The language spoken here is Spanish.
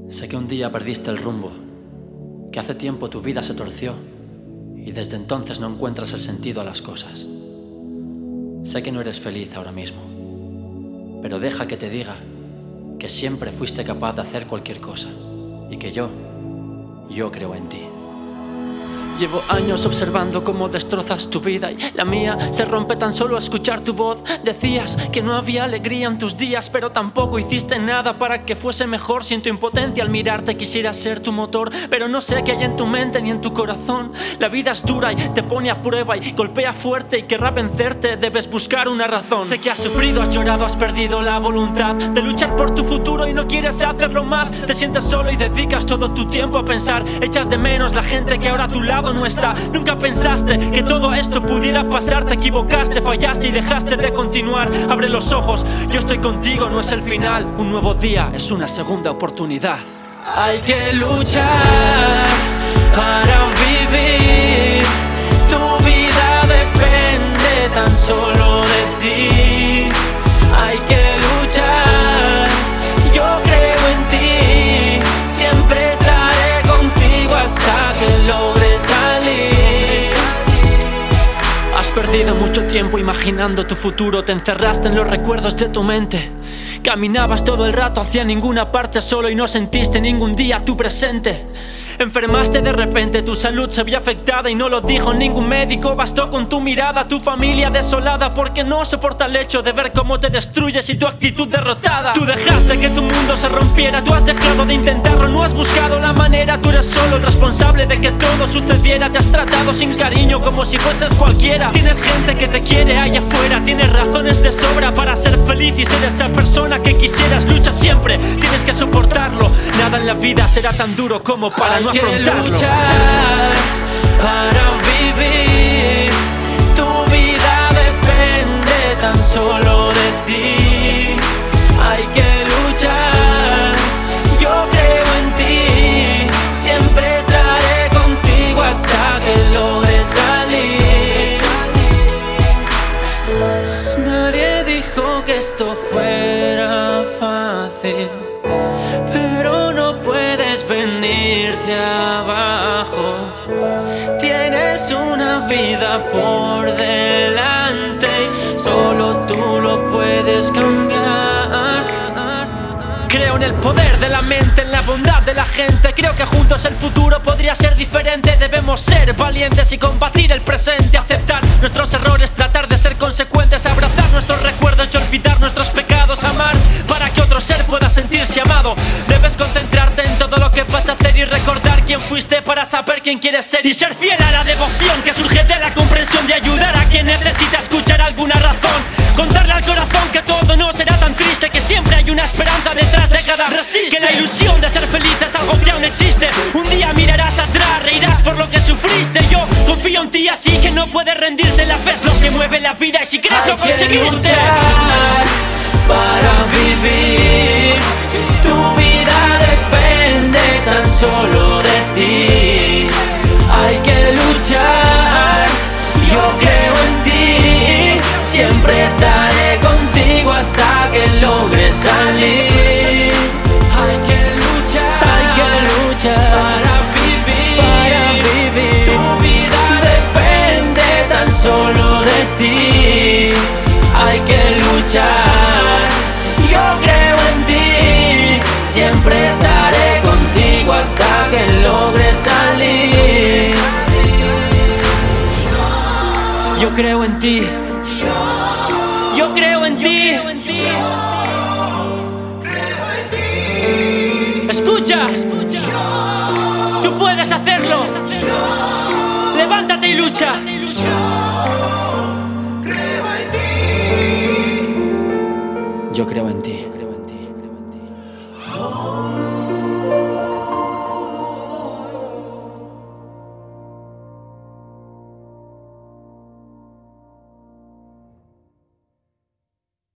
Sé que un día perdiste el rumbo, que hace tiempo tu vida se torció y desde entonces no encuentras el sentido a las cosas. Sé que no eres feliz ahora mismo, pero deja que te diga que siempre fuiste capaz de hacer cualquier cosa y que yo creo en ti. Llevo años observando cómo destrozas tu vida y la mía se rompe tan solo a escuchar tu voz. Decías que no había alegría en tus días, pero tampoco hiciste nada para que fuese mejor. Siento impotencia al mirarte, quisiera ser tu motor, pero no sé qué hay en tu mente ni en tu corazón. La vida es dura y te pone a prueba y golpea fuerte y querrá vencerte, debes buscar una razón. Sé que has sufrido, has llorado, has perdido la voluntad de luchar por tu futuro y no quieres hacerlo más. Te sientes solo y dedicas todo tu tiempo a pensar, echas de menos la gente que ahora a tu lado no está. Nunca pensaste que todo esto pudiera pasar. Te equivocaste, fallaste y dejaste de continuar. Abre los ojos, yo estoy contigo, no es el final. Un nuevo día es una segunda oportunidad. Hay que luchar para vivir. Tu vida depende tan solo de ti. Hay que luchar, yo creo en ti. Siempre estaré contigo hasta que logres salir. Has perdido mucho tiempo imaginando tu futuro. Te encerraste en los recuerdos de tu mente. Caminabas todo el rato hacia ninguna parte solo y no sentiste ningún día tu presente. Enfermaste de repente, tu salud se vio afectada y no lo dijo ningún médico. Bastó con tu mirada, tu familia desolada, porque no soporta el hecho de ver cómo te destruyes y tu actitud derrotada. Tú dejaste que tu mundo se rompiera, tú has dejado de intentarlo, no has buscado la manera. Tú eres solo el responsable de que todo sucediera. Te has tratado sin cariño como si fueses cualquiera. Tienes gente que te quiere allá afuera, tienes razones de sobra para ser feliz y ser esa persona que quisieras. Lucha siempre, tienes que soportarlo. Nada en la vida será tan duro como para no afrontarlo. Hay que luchar para vivir. Tu vida depende tan solo de ti. Hay que luchar, yo creo en ti. Siempre estaré contigo hasta que logres salir. Nadie dijo que esto fuera fácil, pero no puedes venirte abajo. Tienes una vida por delante y solo tú lo puedes cambiar. Creo en el poder de la mente, en la bondad de la gente. Creo que juntos el futuro podría ser diferente. Debemos ser valientes y combatir el presente. Aceptar nuestros errores, tratar de ser consecuentes. Abrazar nuestros recuerdos y olvidar nuestros pecados. Amar para que otro ser pueda sentirse amado. Debes concentrarte en todo lo que vas a hacer y recordar quién fuiste para saber quién quieres ser. Y ser fiel a la devoción que surge de la comprensión de ayudar a quien necesita escuchar alguna razón. Contarle al corazón que todo no será tan triste, que siempre hay una esperanza detrás de cada resiste. Que la ilusión de ser feliz es algo que aún existe. Un día mirarás atrás, reirás por lo que sufriste. Yo confío en ti, así que no puedes rendirte. La fe es lo que mueve la vida y si crees lo conseguiste. Hay que luchar para vivir. Tu vida depende tan solo de ti. Hay que luchar, yo creo en ti. Siempre estaré contigo hasta que logres salir. Hay que luchar para vivir. Tu vida depende tan solo de ti. Hay que luchar, yo creo en ti. Siempre estaré contigo hasta que logres salir. Yo creo en ti. Yo creo en ti. Escucha, tú puedes hacerlo. Levántate y lucha. Yo creo en ti.